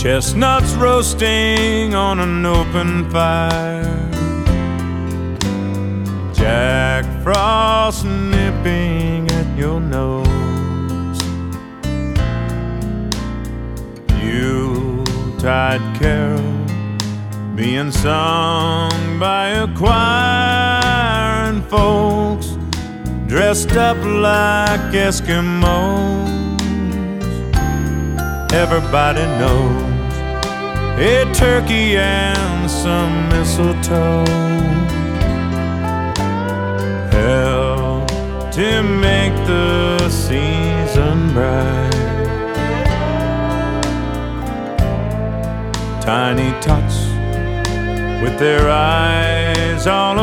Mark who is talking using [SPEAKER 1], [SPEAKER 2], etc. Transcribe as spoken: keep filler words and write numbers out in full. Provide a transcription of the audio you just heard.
[SPEAKER 1] chestnuts roasting on an open fire, Jack Frost nipping at your nose, Yuletide carol being sung by a choir, and folks dressed up like Eskimos. Everybody knows a turkey and some mistletoe help to make the season bright. Tiny tots with their eyes all